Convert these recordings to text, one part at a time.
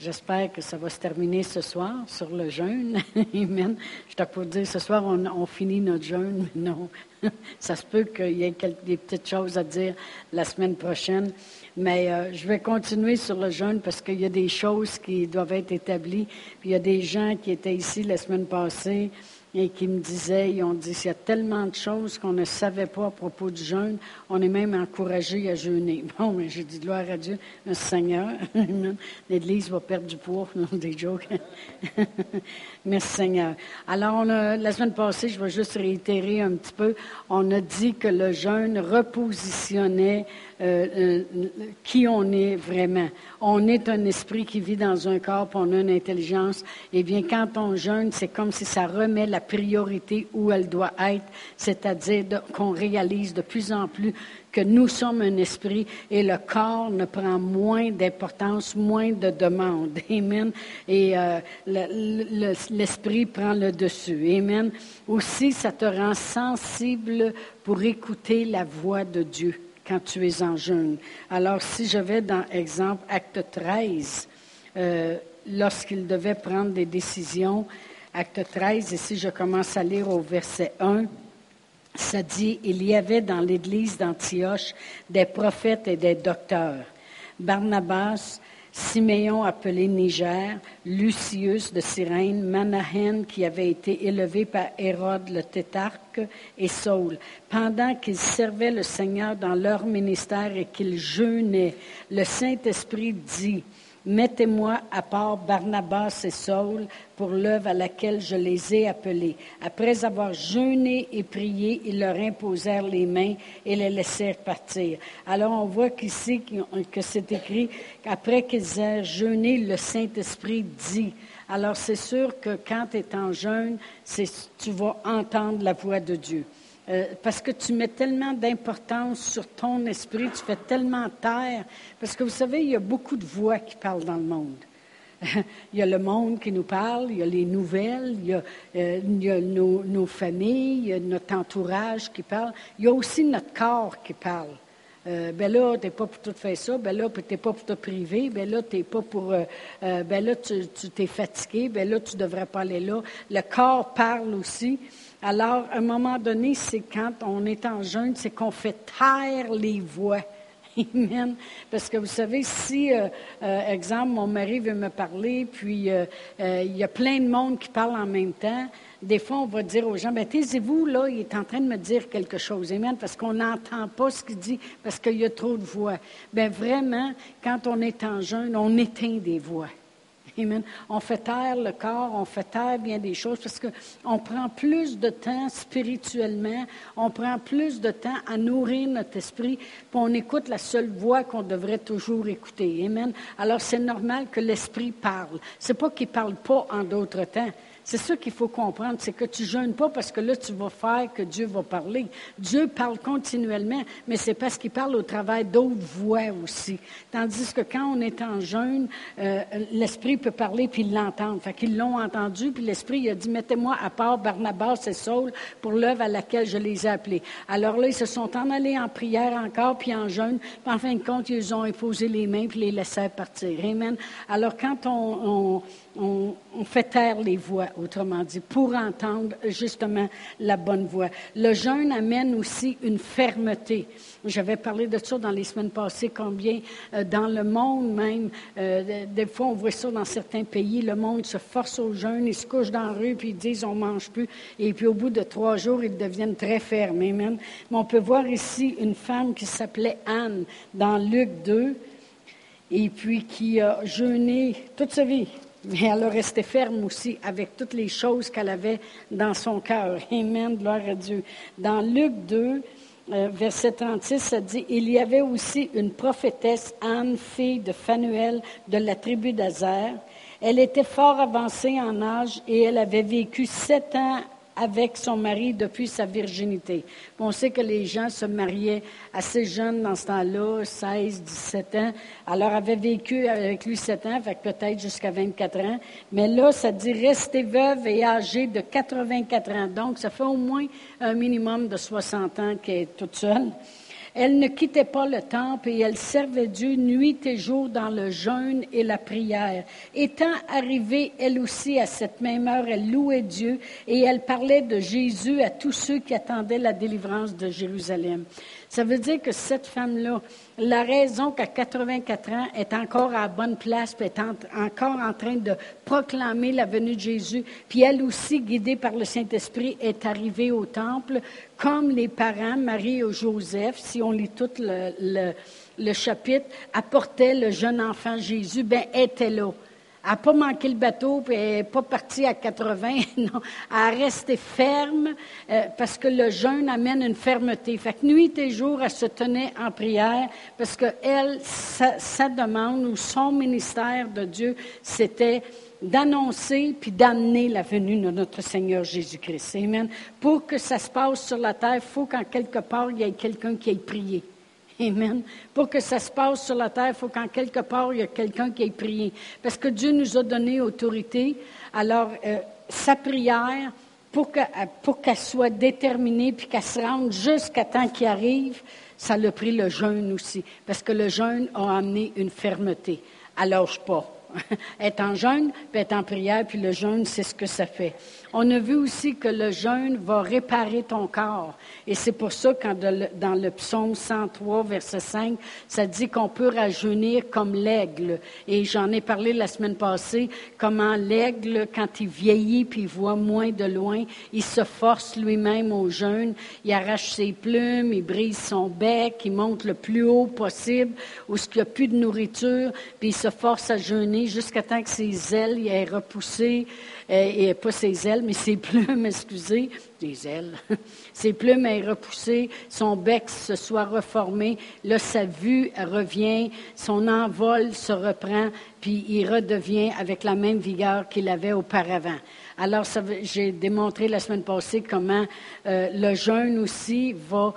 J'espère que ça va se terminer ce soir sur le jeûne. Amen. Je t'ai pour dire, ce soir, on finit notre jeûne, mais non. Ça se peut qu'il y ait des petites choses à dire la semaine prochaine. Mais je vais continuer sur le jeûne parce qu'il y a des choses qui doivent être établies. Puis il y a des gens qui étaient ici la semaine passée et qui me disaient, ils ont dit, il y a tellement de choses qu'on ne savait pas à propos du jeûne, on est même encouragé à jeûner. Bon, mais j'ai dit, gloire à Dieu, merci Seigneur. L'Église va perdre du poids, non, des jokes. Merci Seigneur. Alors, la semaine passée, je vais juste réitérer un petit peu, on a dit que le jeûne repositionnait qui on est vraiment. On est un esprit qui vit dans un corps, puis on a une intelligence. Eh bien, quand on jeûne, c'est comme si ça remet la priorité où elle doit être, c'est-à-dire qu'on réalise de plus en plus que nous sommes un esprit et le corps ne prend moins d'importance, moins de demande. Amen. Et l'esprit prend le dessus. Amen. Aussi, ça te rend sensible pour écouter la voix de Dieu quand tu es en jeûne. Alors, si je vais dans, exemple, Acte 13, lorsqu'il devait prendre des décisions, Acte 13, et si je commence à lire au verset 1, ça dit, il y avait dans l'église d'Antioche des prophètes et des docteurs. Barnabas, Siméon appelé Niger, Lucius de Cyrène, Manahen qui avait été élevé par Hérode le tétrarque et Saul. Pendant qu'ils servaient le Seigneur dans leur ministère et qu'ils jeûnaient, le Saint-Esprit dit, mettez-moi à part Barnabas et Saul pour l'œuvre à laquelle je les ai appelés. Après avoir jeûné et prié, ils leur imposèrent les mains et les laissèrent partir. Alors on voit qu'ici que c'est écrit qu'après qu'ils aient jeûné, le Saint-Esprit dit. Alors c'est sûr que quand tu es en jeûne, tu vas entendre la voix de Dieu. Parce que tu mets tellement d'importance sur ton esprit, tu fais tellement taire. Parce que vous savez, il y a beaucoup de voix qui parlent dans le monde. Il y a le monde qui nous parle, il y a les nouvelles, il y a nos familles, il y a notre entourage qui parle. Il y a aussi notre corps qui parle. Ben là, tu n'es pas pour tout faire ça, ben là, tu n'es pas pour te priver, ben là, tu n'es pas pour... ben là, tu t'es fatigué, ben là, tu ne devrais pas aller là. Le corps parle aussi. Alors, à un moment donné, c'est quand on est en jeûne, c'est qu'on fait taire les voix. Amen. Parce que vous savez, si, exemple, mon mari veut me parler, puis il y a plein de monde qui parle en même temps, des fois, on va dire aux gens, ben taisez-vous, là, il est en train de me dire quelque chose. Amen. Parce qu'on n'entend pas ce qu'il dit, parce qu'il y a trop de voix. Ben vraiment, quand on est en jeûne, on éteint des voix. Amen. On fait taire le corps, on fait taire bien des choses parce qu'on prend plus de temps spirituellement, on prend plus de temps à nourrir notre esprit, puis on écoute la seule voix qu'on devrait toujours écouter. Amen. Alors c'est normal que l'esprit parle. C'est pas qu'il parle pas en d'autres temps. C'est ça qu'il faut comprendre, c'est que tu jeûnes pas parce que là, tu vas faire que Dieu va parler. Dieu parle continuellement, mais c'est parce qu'il parle au travers d'autres voix aussi. Tandis que quand on est en jeûne, l'Esprit peut parler puis ils l'entendent. Fait qu'ils l'ont entendu, puis l'Esprit il a dit, mettez-moi à part Barnabas et Saul pour l'œuvre à laquelle je les ai appelés. Alors là, ils se sont en allés en prière encore, puis en jeûne, puis en fin de compte, ils ont imposé les mains puis les laissèrent partir. Amen. Alors quand on fait taire les voix, autrement dit, pour entendre justement la bonne voix. Le jeûne amène aussi une fermeté. J'avais parlé de ça dans les semaines passées, combien dans le monde même, des fois on voit ça dans certains pays, le monde se force au jeûne, ils se couchent dans la rue, puis ils disent on ne mange plus, et puis au bout de 3 jours, ils deviennent très fermes. Amen. Mais on peut voir ici une femme qui s'appelait Anne, dans Luc 2, et puis qui a jeûné toute sa vie. Mais elle a resté ferme aussi avec toutes les choses qu'elle avait dans son cœur. Amen, gloire à Dieu. Dans Luc 2, verset 36, ça dit, « Il y avait aussi une prophétesse, Anne, fille de Phanuel, de la tribu d'Azer. Elle était fort avancée en âge et elle avait vécu 7 ans avec son mari depuis sa virginité. » On sait que les gens se mariaient assez jeunes dans ce temps-là, 16, 17 ans. Alors, elle avait vécu avec lui 7 ans, fait peut-être jusqu'à 24 ans. Mais là, ça dit rester veuve et âgée de 84 ans. Donc, ça fait au moins un minimum de 60 ans qu'elle est toute seule. Elle ne quittait pas le temple et elle servait Dieu nuit et jour dans le jeûne et la prière. Étant arrivée, elle aussi, à cette même heure, elle louait Dieu et elle parlait de Jésus à tous ceux qui attendaient la délivrance de Jérusalem. Ça veut dire que cette femme-là, la raison qu'à 84 ans, est encore à la bonne place, puis est encore en train de proclamer la venue de Jésus, puis elle aussi, guidée par le Saint-Esprit, est arrivée au temple, comme les parents, Marie et Joseph, si on lit tout le chapitre, apportaient le jeune enfant Jésus, bien, était là. Elle n'a pas manqué le bateau, puis elle n'est pas partie à 80, non. Elle a resté ferme, parce que le jeûne amène une fermeté. Fait que nuit et jour, elle se tenait en prière, parce que elle, sa demande ou son ministère de Dieu, c'était d'annoncer puis d'amener la venue de notre Seigneur Jésus-Christ. Amen. Pour que ça se passe sur la terre, il faut qu'en quelque part, il y ait quelqu'un qui ait prié. Amen. Pour que ça se passe sur la terre, il faut qu'en quelque part, il y ait quelqu'un qui ait prié. Parce que Dieu nous a donné autorité. Alors, sa prière, pour qu'elle soit déterminée puis qu'elle se rende jusqu'à temps qu'il arrive, ça l'a pris le jeûne aussi. Parce que le jeûne a amené une fermeté. Elle lâche pas. Être en jeûne, puis être en prière, puis le jeûne, c'est ce que ça fait. On a vu aussi que le jeûne va réparer ton corps. Et c'est pour ça, quand dans le psaume 103, verset 5, ça dit qu'on peut rajeunir comme l'aigle. Et j'en ai parlé la semaine passée, comment l'aigle, quand il vieillit puis il voit moins de loin, il se force lui-même au jeûne. Il arrache ses plumes, il brise son bec, il monte le plus haut possible, où il n'y a plus de nourriture, puis il se force à jeûner jusqu'à temps que ses ailes aient repoussé, et pas ses ailes, mais ses plumes, excusez, des ailes. Ses plumes aient repoussé, son bec se soit reformé, là sa vue revient, son envol se reprend, puis il redevient avec la même vigueur qu'il avait auparavant. Alors, j'ai démontré la semaine passée comment le jeûne aussi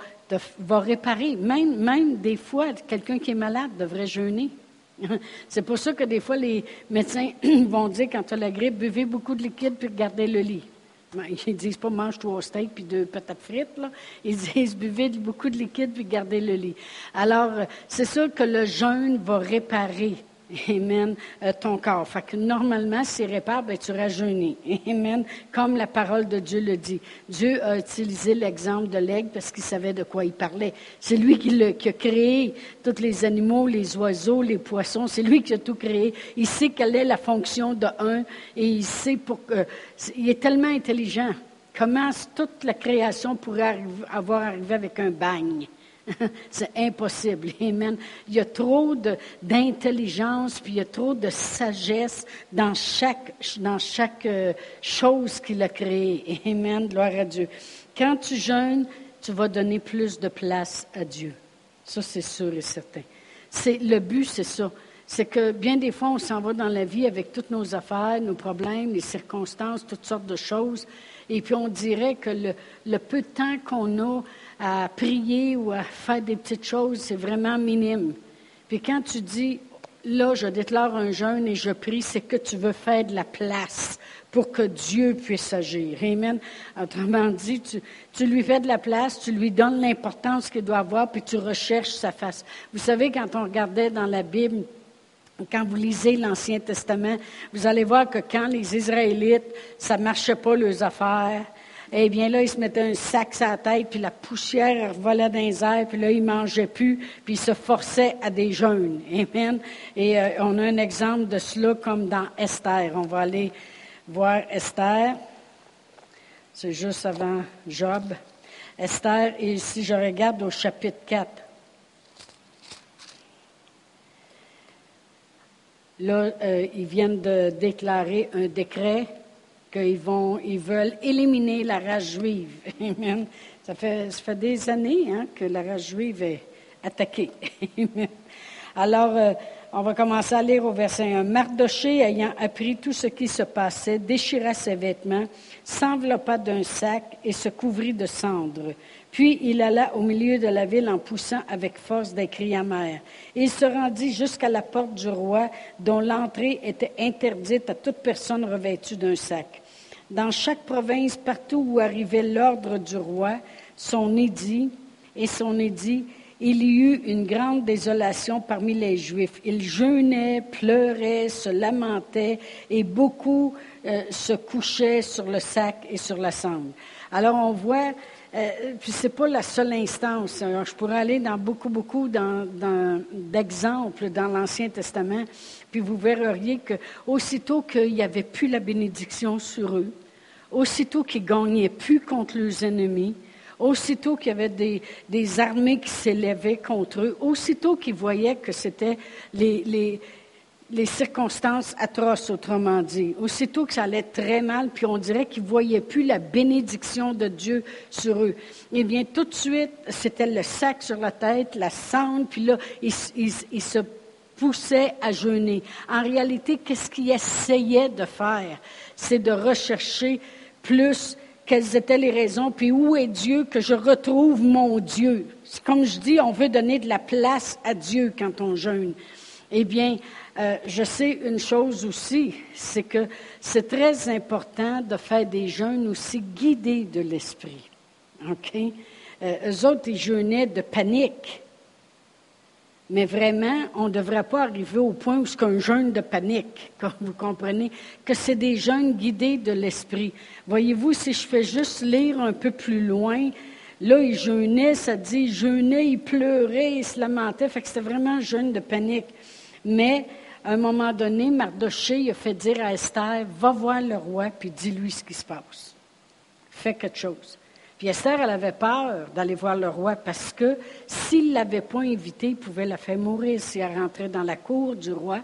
va réparer. Même des fois, quelqu'un qui est malade devrait jeûner. C'est pour ça que des fois, les médecins vont dire, quand tu as la grippe, buvez beaucoup de liquide puis gardez le lit. Ils ne disent pas mange 3 steaks puis 2 patates frites. Là. Ils disent buvez beaucoup de liquide puis gardez le lit. Alors, c'est sûr que le jeûne va réparer. Amen, ton corps. Fait que normalement, s'il répare, ben, tu rajeunir. Amen, comme la parole de Dieu le dit. Dieu a utilisé l'exemple de l'aigle parce qu'il savait de quoi il parlait. C'est lui qui a créé tous les animaux, les oiseaux, les poissons. C'est lui qui a tout créé. Il sait quelle est la fonction de un et il sait il est tellement intelligent. Comment toute la création pourrait avoir arrivé avec un bagne? C'est impossible. Amen. Il y a trop d'intelligence, puis il y a trop de sagesse dans chaque chose qu'il a créée. Amen. Gloire à Dieu. Quand tu jeûnes, tu vas donner plus de place à Dieu. Ça, c'est sûr et certain. Le but, c'est ça. C'est que bien des fois, on s'en va dans la vie avec toutes nos affaires, nos problèmes, les circonstances, toutes sortes de choses. Et puis, on dirait que le peu de temps qu'on a à prier ou à faire des petites choses, c'est vraiment minime. Puis quand tu dis, là, je déclare un jeûne et je prie, c'est que tu veux faire de la place pour que Dieu puisse agir. Amen. Autrement dit, tu lui fais de la place, tu lui donnes l'importance qu'il doit avoir, puis tu recherches sa face. Vous savez, quand on regardait dans la Bible, quand vous lisez l'Ancien Testament, vous allez voir que quand les Israélites, ça ne marchait pas leurs affaires, eh bien là, ils se mettaient un sac sur la tête, puis la poussière volait dans les airs, puis là, ils ne mangeaient plus, puis ils se forçaient à des jeûnes. Amen. Et on a un exemple de cela comme dans Esther. On va aller voir Esther. C'est juste avant Job. Esther, et si je regarde au chapitre 4, là, ils viennent de déclarer un décret qu'ils veulent éliminer la race juive. Amen. Ça fait des années que la race juive est attaquée. Alors, on va commencer à lire au verset 1. Mardochée, ayant appris tout ce qui se passait, déchira ses vêtements, s'enveloppa d'un sac et se couvrit de cendres. Puis il alla au milieu de la ville en poussant avec force des cris amers. Et il se rendit jusqu'à la porte du roi, dont l'entrée était interdite à toute personne revêtue d'un sac. Dans chaque province, partout où arrivait l'ordre du roi, son édit, il y eut une grande désolation parmi les Juifs. Ils jeûnaient, pleuraient, se lamentaient et beaucoup se couchaient sur le sac et sur la cendre. Alors on voit, puis c'est pas la seule instance. Alors, je pourrais aller dans beaucoup d'exemples dans l'Ancien Testament, puis vous verriez que aussitôt qu'il n'y avait plus la bénédiction sur eux, aussitôt qu'ils gagnaient plus contre leurs ennemis, aussitôt qu'il y avait des armées qui s'élevaient contre eux, aussitôt qu'ils voyaient que c'était les circonstances atroces, autrement dit, aussitôt que ça allait très mal, puis on dirait qu'ils ne voyaient plus la bénédiction de Dieu sur eux. Eh bien, tout de suite, c'était le sac sur la tête, la cendre, puis là, ils se poussaient à jeûner. En réalité, qu'est-ce qu'ils essayaient de faire? C'est de rechercher plus quelles étaient les raisons, puis où est Dieu, que je retrouve mon Dieu. C'est comme je dis, on veut donner de la place à Dieu quand on jeûne. Eh bien, je sais une chose aussi, c'est que c'est très important de faire des jeûnes aussi guidés de l'esprit. OK? Eux autres, ils jeûnaient de panique. Mais vraiment, on ne devrait pas arriver au point où c'est un jeûne de panique, comme vous comprenez, que c'est des jeûnes guidés de l'esprit. Voyez-vous, si je fais juste lire un peu plus loin, là, ils jeûnaient, ça dit, ils jeûnaient, ils pleuraient, ils se lamentaient, fait que c'était vraiment un jeûne de panique. Mais, à un moment donné, Mardoché il a fait dire à Esther, va voir le roi, puis dis-lui ce qui se passe. Fais quelque chose. Puis Esther, elle avait peur d'aller voir le roi parce que s'il ne l'avait pas invitée, il pouvait la faire mourir si elle rentrait dans la cour du roi.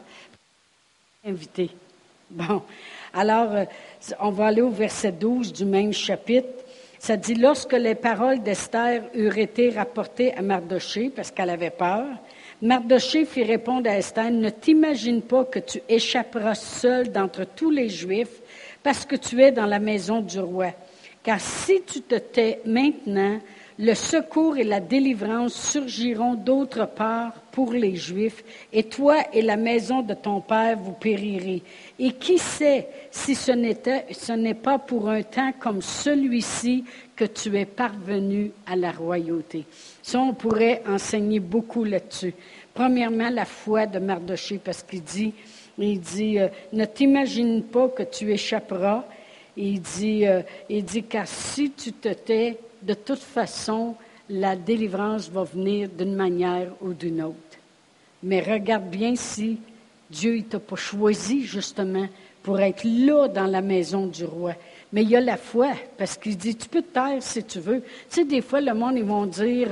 Invitée. Bon, alors, on va aller au verset 12 du même chapitre. Ça dit, lorsque les paroles d'Esther eurent été rapportées à Mardoché, parce qu'elle avait peur, Mardoché fit répondre à Esther, ne t'imagine pas que tu échapperas seul d'entre tous les Juifs parce que tu es dans la maison du roi. Car si tu te tais maintenant, le secours et la délivrance surgiront d'autre part pour les Juifs, et toi et la maison de ton père vous périrez. Et qui sait si ce n'est pas pour un temps comme celui-ci que tu es parvenu à la royauté. Ça, on pourrait enseigner beaucoup là-dessus. Premièrement, la foi de Mardoché, parce qu'il dit, ne t'imagine pas que tu échapperas. Il dit, car si tu te tais, de toute façon, la délivrance va venir d'une manière ou d'une autre. Mais regarde bien si Dieu ne t'a pas choisi, justement, pour être là dans la maison du roi. Mais il y a la foi, parce qu'il dit, tu peux te taire si tu veux. Tu sais, des fois, le monde, ils vont dire,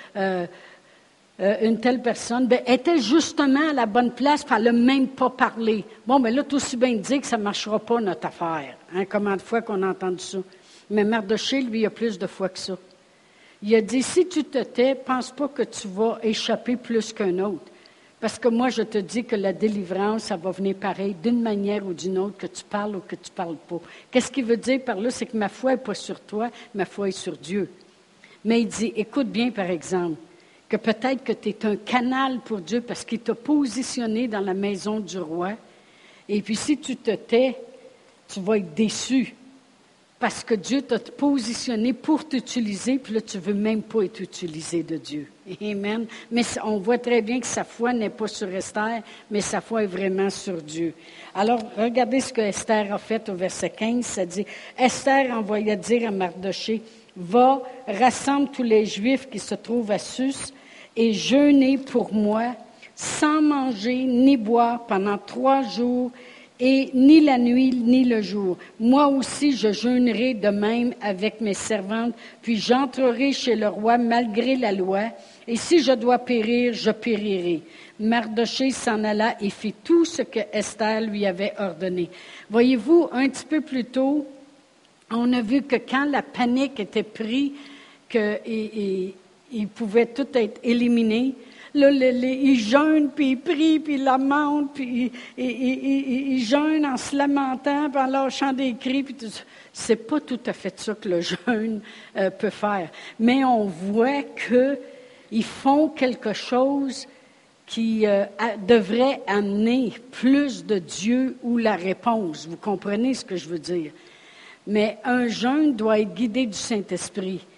une telle personne, était justement à la bonne place, puis elle n'a même pas parlé. Bon, ben là, tout aussi bien dire que ça ne marchera pas, notre affaire. Hein, combien de fois qu'on a entendu ça? Mais Mardoché, lui, il a plus de fois que ça. Il a dit, si tu te tais, pense pas que tu vas échapper plus qu'un autre. Parce que moi, je te dis que la délivrance, ça va venir pareil, d'une manière ou d'une autre, que tu parles ou que tu ne parles pas. Qu'est-ce qu'il veut dire par là? C'est que ma foi n'est pas sur toi, ma foi est sur Dieu. Mais il dit, écoute bien, par exemple, que peut-être que tu es un canal pour Dieu parce qu'il t'a positionné dans la maison du roi. Et puis, si tu te tais, tu vas être déçu. Parce que Dieu t'a positionné pour t'utiliser, puis là, tu ne veux même pas être utilisé de Dieu. Amen. Mais on voit très bien que sa foi n'est pas sur Esther, mais sa foi est vraiment sur Dieu. Alors, regardez ce que Esther a fait au verset 15. Ça dit, Esther envoya dire à Mardoché, va, rassemble tous les Juifs qui se trouvent à Sus et jeûnez pour moi, sans manger ni boire pendant 3 jours, et ni la nuit, ni le jour. Moi aussi, je jeûnerai de même avec mes servantes, puis j'entrerai chez le roi malgré la loi, et si je dois périr, je périrai. Mardoché s'en alla et fit tout ce que Esther lui avait ordonné. Voyez-vous, un petit peu plus tôt, on a vu que quand la panique était prise, qu'il pouvait tout être éliminé. Là, ils jeûnent, puis ils prient, puis ils lamentent, puis ils jeûnent en se lamentant, puis en lâchant des cris. Puis tout ça. C'est pas tout à fait ça que le jeûne peut faire. Mais on voit qu'ils font quelque chose qui devrait amener plus de Dieu ou la réponse. Vous comprenez ce que je veux dire? Mais un jeûne doit être guidé du Saint-Esprit,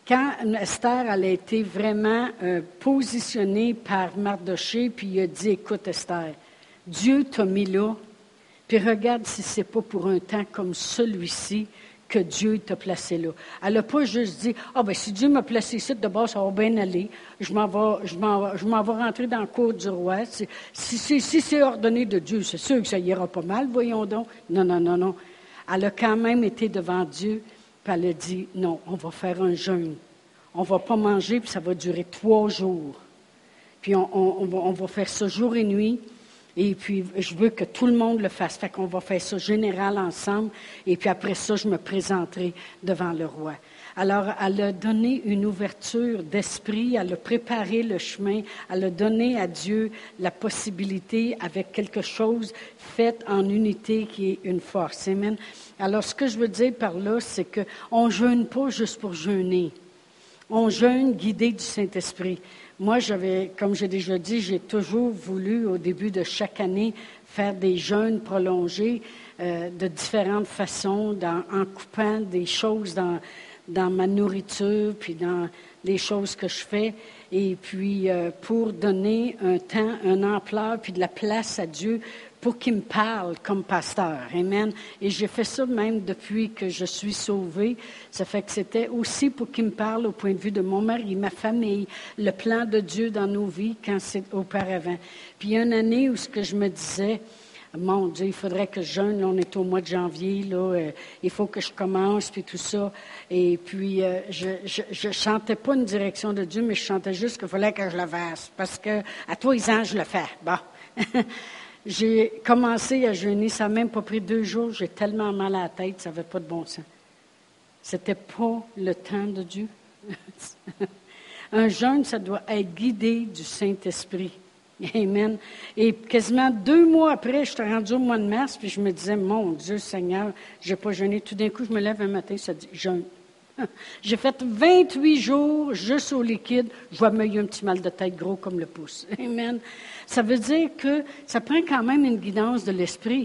quand Esther, elle a été vraiment positionnée par Mardochée, puis il a dit, écoute Esther, Dieu t'a mis là, puis regarde si c'est pas pour un temps comme celui-ci que Dieu t'a placé là. Elle n'a pas juste dit, si Dieu m'a placé ici, d'abord, ça va bien aller, je m'en vais rentrer dans la cour du roi. Si c'est ordonné de Dieu, c'est sûr que ça ira pas mal, voyons donc. Non. Elle a quand même été devant Dieu, puis elle a dit, non, on va faire un jeûne. On ne va pas manger, puis ça va durer 3 jours. Puis on va faire ça jour et nuit. Et puis, je veux que tout le monde le fasse. Fait qu'on va faire ça général ensemble. Et puis après ça, je me présenterai devant le roi. Alors, elle a donné une ouverture d'esprit. Elle a préparé le chemin. Elle a donné à Dieu la possibilité avec quelque chose fait en unité qui est une force. Amen. Alors, ce que je veux dire par là, c'est qu'on ne jeûne pas juste pour jeûner. On jeûne guidé du Saint-Esprit. Moi, comme j'ai déjà dit, j'ai toujours voulu, au début de chaque année, faire des jeûnes prolongés de différentes façons, en coupant des choses dans ma nourriture, puis dans les choses que je fais, et puis pour donner un temps, une ampleur, puis de la place à Dieu pour qu'il me parle comme pasteur. Amen. Et j'ai fait ça même depuis que je suis sauvée. Ça fait que c'était aussi pour qu'il me parle au point de vue de mon mari, ma famille, le plan de Dieu dans nos vies quand c'est auparavant. Puis il y a une année où ce que je me disais, mon Dieu, il faudrait que je jeûne, là, on est au mois de janvier, là, il faut que je commence, puis tout ça. Et puis, je chantais pas une direction de Dieu, mais je chantais juste qu'il fallait que je le fasse, parce que à tous les ans, je le fais. Bon. J'ai commencé à jeûner, ça n'a même pas pris 2 jours, j'ai tellement mal à la tête, ça n'avait pas de bon sens. C'était pas le temps de Dieu. Un jeûne, ça doit être guidé du Saint-Esprit. Amen. Et quasiment 2 mois après, je suis rendue au mois de mars, puis je me disais, mon Dieu Seigneur, je n'ai pas jeûné. Tout d'un coup, je me lève un matin, ça dit jeûne. J'ai fait 28 jours juste au liquide. Je vois me un petit mal de tête gros comme le pouce. Amen. Ça veut dire que ça prend quand même une guidance de l'esprit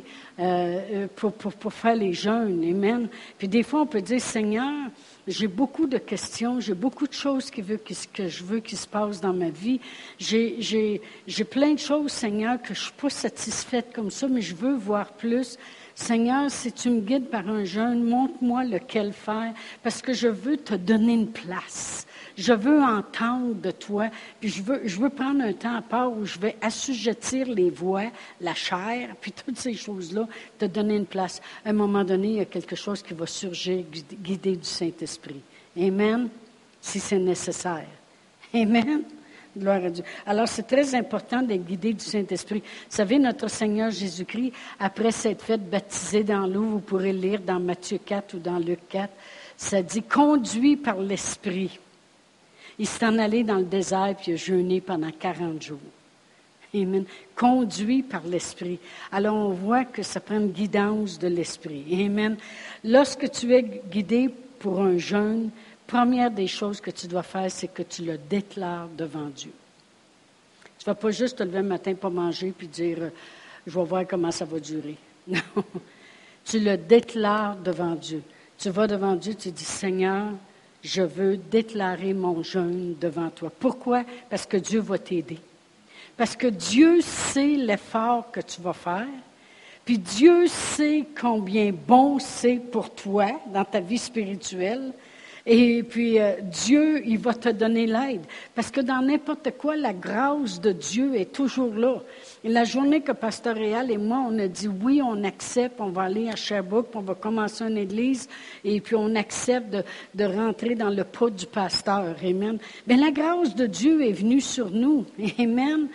pour faire les jeûnes. Amen. Puis des fois, on peut dire, Seigneur, j'ai beaucoup de questions, j'ai beaucoup de choses que je veux qu'il se passe dans ma vie. J'ai plein de choses, Seigneur, que je ne suis pas satisfaite comme ça, mais je veux voir plus. Seigneur, si tu me guides par un jeûne, montre-moi lequel faire, parce que je veux te donner une place. Je veux entendre de toi, puis je veux prendre un temps à part où je vais assujettir les voix, la chair, puis toutes ces choses-là, te donner une place. À un moment donné, il y a quelque chose qui va surgir, guidé du Saint-Esprit. Amen, si c'est nécessaire. Amen. Gloire à Dieu. Alors, c'est très important d'être guidé du Saint-Esprit. Vous savez, notre Seigneur Jésus-Christ, après s'être fait baptiser dans l'eau, vous pourrez lire dans Matthieu 4 ou dans Luc 4, ça dit « conduit par l'Esprit ». Il s'est en allé dans le désert puis il a jeûné pendant 40 jours. Amen. Conduit par l'Esprit. Alors, on voit que ça prend une guidance de l'Esprit. Amen. Lorsque tu es guidé pour un jeûne, première des choses que tu dois faire, c'est que tu le déclares devant Dieu. Tu ne vas pas juste te lever le matin, pas manger, puis dire « je vais voir comment ça va durer ». Non. Tu le déclares devant Dieu. Tu vas devant Dieu, tu dis « Seigneur, je veux déclarer mon jeûne devant toi ». Pourquoi? Parce que Dieu va t'aider. Parce que Dieu sait l'effort que tu vas faire. Puis Dieu sait combien bon c'est pour toi dans ta vie spirituelle. Et puis, Dieu, il va te donner l'aide. Parce que dans n'importe quoi, la grâce de Dieu est toujours là. Et la journée que Pasteur Réal et moi, on a dit oui, on accepte, on va aller à Sherbrooke, on va commencer une église, et puis on accepte de rentrer dans le pas du pasteur. Amen. Bien, la grâce de Dieu est venue sur nous. Amen.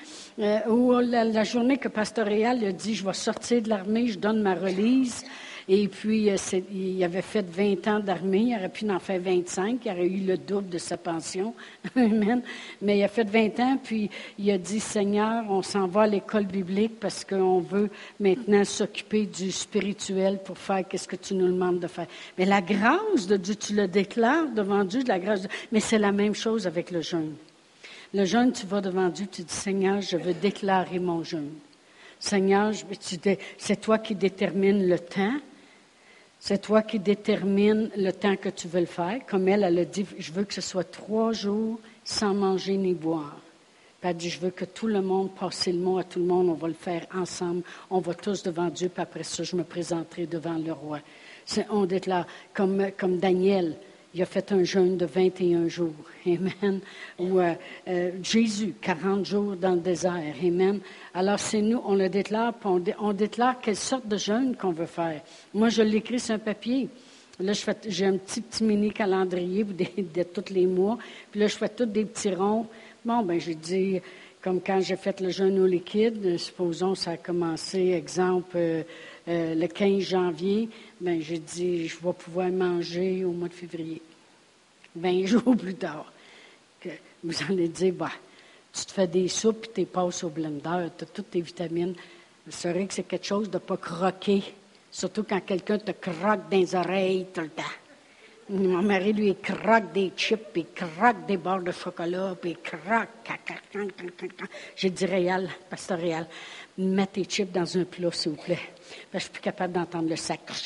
La journée que Pasteur Réal a dit, je vais sortir de l'armée, je donne ma release. Et puis, il avait fait 20 ans d'armée, il aurait pu en faire 25, il aurait eu le double de sa pension. Amen. Mais il a fait 20 ans, puis il a dit, Seigneur, on s'en va à l'école biblique parce qu'on veut maintenant s'occuper du spirituel pour faire ce que tu nous demandes de faire. Mais la grâce de Dieu, tu le déclares devant Dieu, de la grâce de Dieu. Mais c'est la même chose avec le jeûne. Le jeûne, tu vas devant Dieu, tu dis, Seigneur, je veux déclarer mon jeûne. Seigneur, c'est toi qui détermines le temps. C'est toi qui détermines le temps que tu veux le faire. Comme elle a dit, je veux que ce soit 3 jours sans manger ni boire. Puis elle dit, je veux que tout le monde passe le mot à tout le monde. On va le faire ensemble. On va tous devant Dieu. Puis après ça, je me présenterai devant le roi. On déclare, comme Daniel, il a fait un jeûne de 21 jours. Amen. Ou Jésus, 40 jours dans le désert. Amen. Alors, c'est nous, on le déclare, puis on déclare quelle sorte de jeûne qu'on veut faire. Moi, je l'écris sur un papier. Là, j'ai un petit mini calendrier de tous les mois. Puis là, je fais tous des petits ronds. Bon, ben j'ai dit, comme quand j'ai fait le jeûne au liquide, supposons ça a commencé, exemple, le 15 janvier, ben j'ai dit, je vais pouvoir manger au mois de février. 20 jours plus tard. Que vous allez dire, bah, tu te fais des soupes et tu les passes au blender, tu as toutes tes vitamines. C'est vrai que c'est quelque chose de ne pas croquer, surtout quand quelqu'un te croque dans les oreilles tout le temps. Mon mari, lui, il croque des chips, puis il croque des barres de chocolat, puis il croque. J'ai dit, Réal, pasteur Réal, mets tes chips dans un plat, s'il vous plaît. Je suis plus capable d'entendre le sac. Je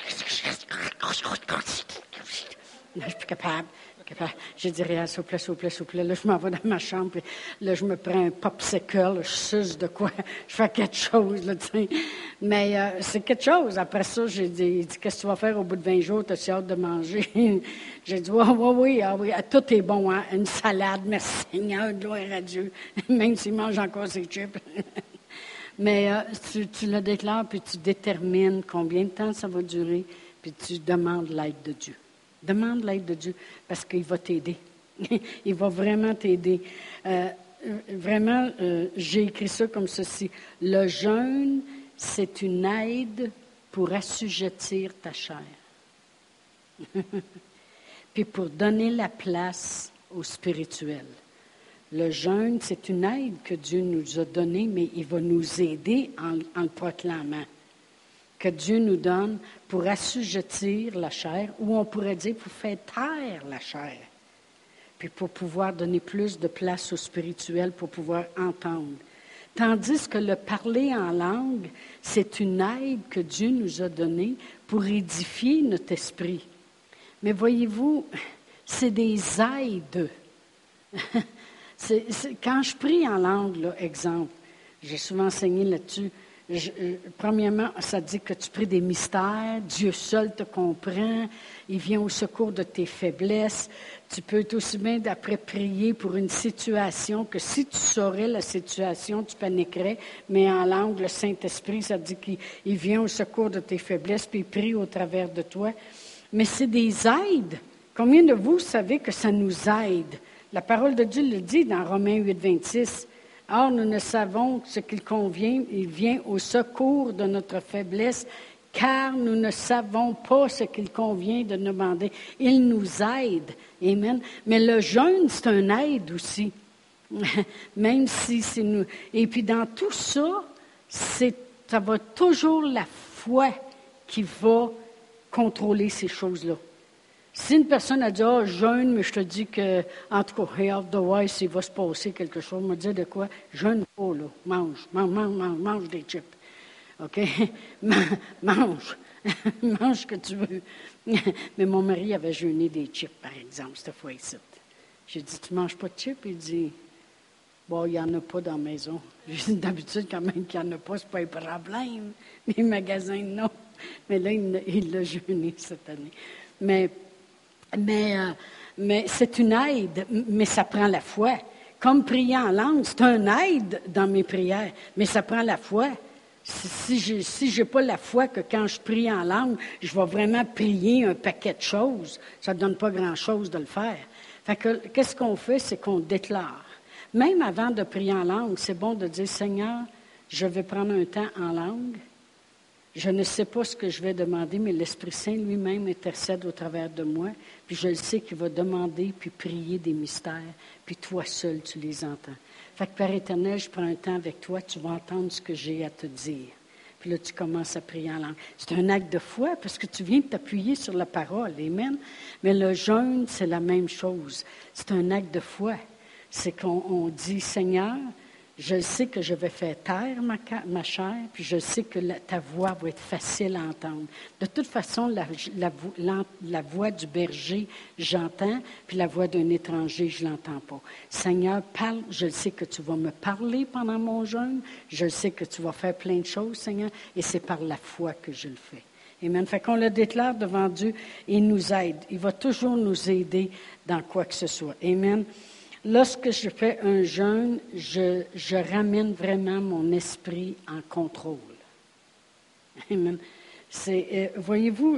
suis plus capable. J'ai dit, Réal, s'il vous plaît. Là, je m'en vais dans ma chambre, puis là, je me prends un popsicle, je suce de quoi. Je fais quelque chose, là, tu sais. Mais c'est quelque chose. Après ça, j'ai dit, qu'est-ce que tu vas faire au bout de 20 jours? T'as si hâte de manger? J'ai dit, oui, tout est bon, hein? Une salade, merci Seigneur, gloire à Dieu. Même s'il mange encore ses chips. Mais tu le déclares, puis tu détermines combien de temps ça va durer, puis tu demandes l'aide de Dieu. Demande l'aide de Dieu parce qu'il va t'aider. Il va vraiment t'aider. J'ai écrit ça comme ceci. Le jeûne, c'est une aide pour assujettir ta chair. Puis pour donner la place au spirituel. Le jeûne, c'est une aide que Dieu nous a donnée, mais il va nous aider en le proclamant. Que Dieu nous donne pour assujettir la chair, ou on pourrait dire pour faire taire la chair, puis pour pouvoir donner plus de place au spirituel, pour pouvoir entendre. Tandis que le parler en langue, c'est une aide que Dieu nous a donnée pour édifier notre esprit. Mais voyez-vous, c'est des aides. Quand je prie en langue, là, exemple, j'ai souvent enseigné là-dessus. Premièrement, ça dit que tu pries des mystères, Dieu seul te comprend, il vient au secours de tes faiblesses. Tu peux aussi bien d'après prier pour une situation que si tu saurais la situation, tu paniquerais, mais en langue, le Saint-Esprit, ça dit qu'il vient au secours de tes faiblesses, puis il prie au travers de toi. Mais c'est des aides. Combien de vous savez que ça nous aide? La parole de Dieu le dit dans Romains 8, 26. Or, nous ne savons ce qu'il convient, il vient au secours de notre faiblesse, car nous ne savons pas ce qu'il convient de nous demander. Il nous aide. Amen. Mais le jeûne, c'est un aide aussi. Même si c'est nous. Et puis dans tout ça, ça va toujours la foi qui va contrôler ces choses-là. Si une personne a dit, je jeûne, mais je te dis que, en tout cas, otherwise, il va se passer quelque chose, me dire de quoi? Jeûne pas, là. Mange des chips. OK? Mange. Mange ce que tu veux. Mais mon mari avait jeûné des chips, par exemple, cette fois-ci. J'ai dit, tu ne manges pas de chips? Il dit, il n'y en a pas dans la maison. J'ai dit, d'habitude, quand même qu'il n'y en a pas, ce n'est pas un problème. Les magasins, non. Mais là, il l'a jeûné cette année. Mais c'est une aide, mais ça prend la foi. Comme prier en langue, c'est une aide dans mes prières, mais ça prend la foi. Si je n'ai pas la foi que quand je prie en langue, je vais vraiment prier un paquet de choses, ça ne donne pas grand-chose de le faire. Fait que, qu'est-ce qu'on fait? C'est qu'on déclare. Même avant de prier en langue, c'est bon de dire, Seigneur, je vais prendre un temps en langue. Je ne sais pas ce que je vais demander, mais l'Esprit Saint lui-même intercède au travers de moi. Puis je le sais qu'il va demander puis prier des mystères. Puis toi seul, tu les entends. Fait que Père éternel, je prends un temps avec toi, tu vas entendre ce que j'ai à te dire. Puis là, tu commences à prier en langue. C'est un acte de foi parce que tu viens de t'appuyer sur la parole. Amen. Mais le jeûne, c'est la même chose. C'est un acte de foi. C'est qu'on dit, Seigneur, Je sais que je vais faire taire ma chair, puis je sais que ta voix va être facile à entendre. De toute façon, la voix du berger, j'entends, puis la voix d'un étranger, je ne l'entends pas. Seigneur, parle, je sais que tu vas me parler pendant mon jeûne, je sais que tu vas faire plein de choses, Seigneur, et c'est par la foi que je le fais. Amen. Fait qu'on le déclare devant Dieu, et il nous aide. Il va toujours nous aider dans quoi que ce soit. Amen. Lorsque je fais un jeûne, je ramène vraiment mon esprit en contrôle. Amen. Voyez-vous,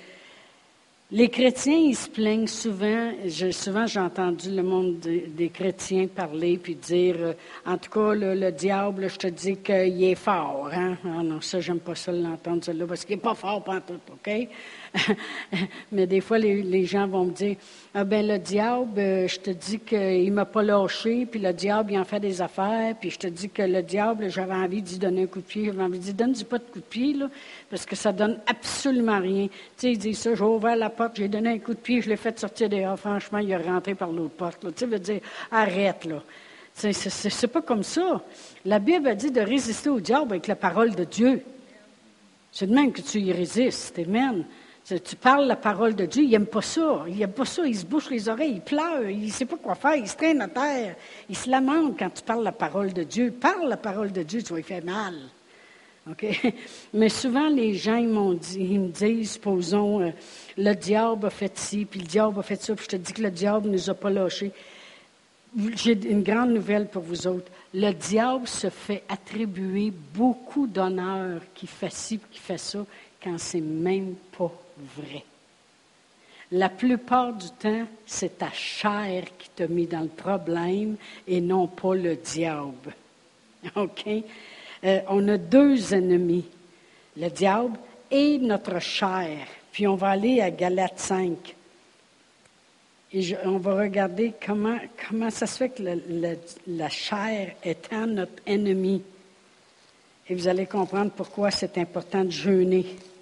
les chrétiens, ils se plaignent souvent. Souvent, j'ai entendu le monde des chrétiens parler puis dire, en tout cas, le diable, je te dis qu'il est fort. Hein? Ah non, ça, j'aime pas ça l'entendre, ça, là, parce qu'il n'est pas fort pantoute, OK? Mais des fois, les gens vont me dire, ah ben le diable, je te dis qu'il m'a pas lâché, puis le diable, il en fait des affaires, puis je te dis que le diable, j'avais envie d'y donner un coup de pied. J'avais envie de dire, donne-lui pas de coup de pied, là, parce que ça donne absolument rien. Tu sais, il dit ça, j'ai ouvert la porte, j'ai donné un coup de pied, je l'ai fait sortir dehors. Franchement, il est rentré par l'autre porte, là. Tu sais, veut dire, arrête, là. C'est pas comme ça. La Bible a dit de résister au diable avec la parole de Dieu. C'est de même que tu y résistes. Amen. Tu parles la parole de Dieu, il n'aime pas ça. Il n'aime pas ça, il se bouche les oreilles, il pleure, il ne sait pas quoi faire, il se traîne à terre. Il se lamente quand tu parles la parole de Dieu. Parle la parole de Dieu, tu vas lui faire mal. OK? Mais souvent, les gens, ils me disent, supposons, le diable a fait ci, puis le diable a fait ça, puis je te dis que le diable ne nous a pas lâchés. J'ai une grande nouvelle pour vous autres. Le diable se fait attribuer beaucoup d'honneur qui fait ci, qui fait ça, quand c'est même pas vrai. La plupart du temps, c'est ta chair qui t'a mis dans le problème et non pas le diable. OK? On a deux ennemis, le diable et notre chair. Puis on va aller à Galates 5. Et on va regarder comment ça se fait que la chair étant notre ennemi. Et vous allez comprendre pourquoi c'est important de jeûner.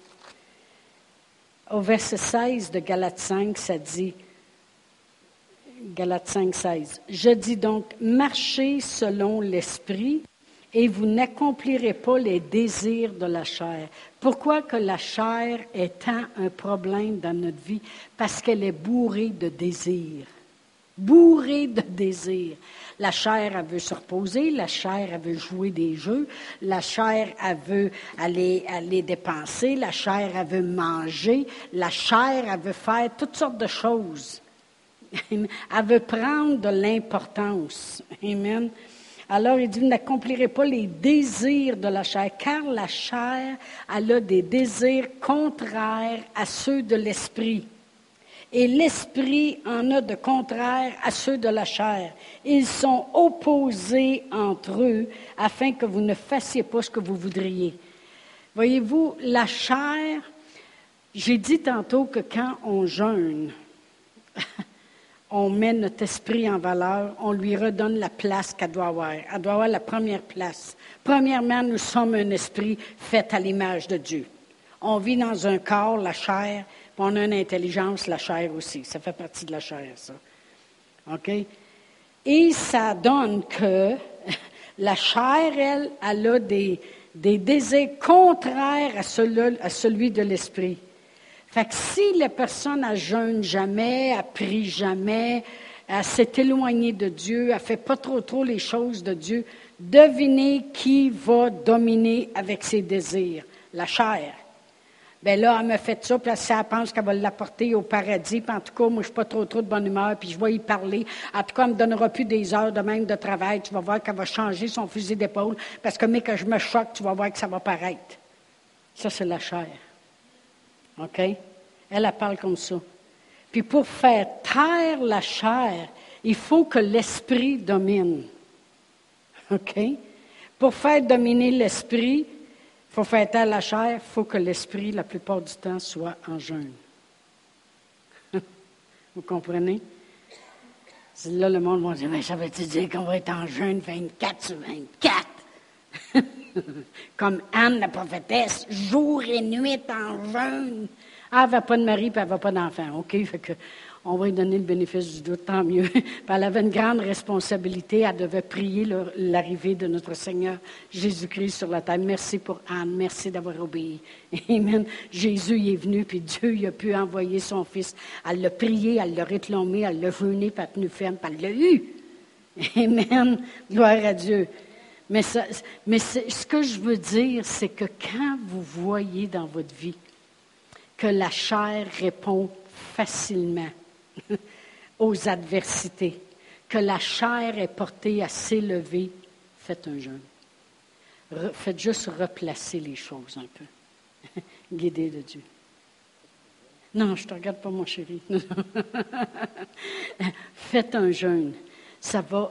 Au verset 16 de Galates 5, ça dit, Galates 5, 16, « Je dis donc, marchez selon l'esprit, et vous n'accomplirez pas les désirs de la chair. » Pourquoi que la chair est tant un problème dans notre vie? Parce qu'elle est bourrée de désirs. Bourrée de désirs. La chair, elle veut se reposer, la chair, elle veut jouer des jeux, la chair, elle veut aller dépenser, la chair, elle veut manger, la chair, elle veut faire toutes sortes de choses. Elle veut prendre de l'importance. Amen. Alors, il dit, vous n'accomplirez pas les désirs de la chair, car la chair, elle a des désirs contraires à ceux de l'esprit. Et l'esprit en a de contraires à ceux de la chair. Ils sont opposés entre eux, afin que vous ne fassiez pas ce que vous voudriez. Voyez-vous, la chair, j'ai dit tantôt que quand on jeûne, on met notre esprit en valeur, on lui redonne la place qu'elle doit avoir. Elle doit avoir la première place. Premièrement, nous sommes un esprit fait à l'image de Dieu. On vit dans un corps, la chair, puis on a une intelligence, la chair aussi. Ça fait partie de la chair, ça. OK? Et ça donne que la chair, elle a des désirs contraires à celui de l'esprit. Fait que si la personne ne jeûne jamais, elle prie jamais, elle s'est éloignée de Dieu, elle ne fait pas trop les choses de Dieu, devinez qui va dominer avec ses désirs? La chair. Bien là, elle me fait ça, puis elle pense qu'elle va l'apporter au paradis, puis en tout cas, moi, je ne suis pas trop de bonne humeur, puis je vais y parler. En tout cas, elle ne me donnera plus des heures de même de travail. Tu vas voir qu'elle va changer son fusil d'épaule, parce que mais que je me choque, tu vas voir que ça va paraître. Ça, c'est la chair. OK? Elle parle comme ça. Puis pour faire taire la chair, il faut que l'esprit domine. OK? Pour faire dominer l'esprit, il faut faire taire la chair, il faut que l'esprit, la plupart du temps, soit en jeûne. Vous comprenez? Là, le monde va dire, mais ça veut-tu dire qu'on va être en jeûne 24 sur 24? Comme Anne, la prophétesse, jour et nuit en jeûne. Ah, elle n'avait pas de mari et elle n'avait pas d'enfant. OK? Fait que on va lui donner le bénéfice du doute, tant mieux. Puis elle avait une grande responsabilité. Elle devait prier l'arrivée de notre Seigneur Jésus-Christ sur la terre. Merci pour Anne. Merci d'avoir obéi. Amen. Jésus il est venu, puis Dieu il a pu envoyer son Fils. Elle l'a prié, elle l'a réclamé, elle l'a jeûné, puis elle a tenu ferme, puis elle l'a eu. Amen. Gloire à Dieu. Mais ce que je veux dire, c'est que quand vous voyez dans votre vie que la chair répond facilement aux adversités, que la chair est portée à s'élever, faites un jeûne. Faites juste replacer les choses un peu. Guidé de Dieu. Non, je ne te regarde pas, mon chéri. Faites un jeûne. Ça va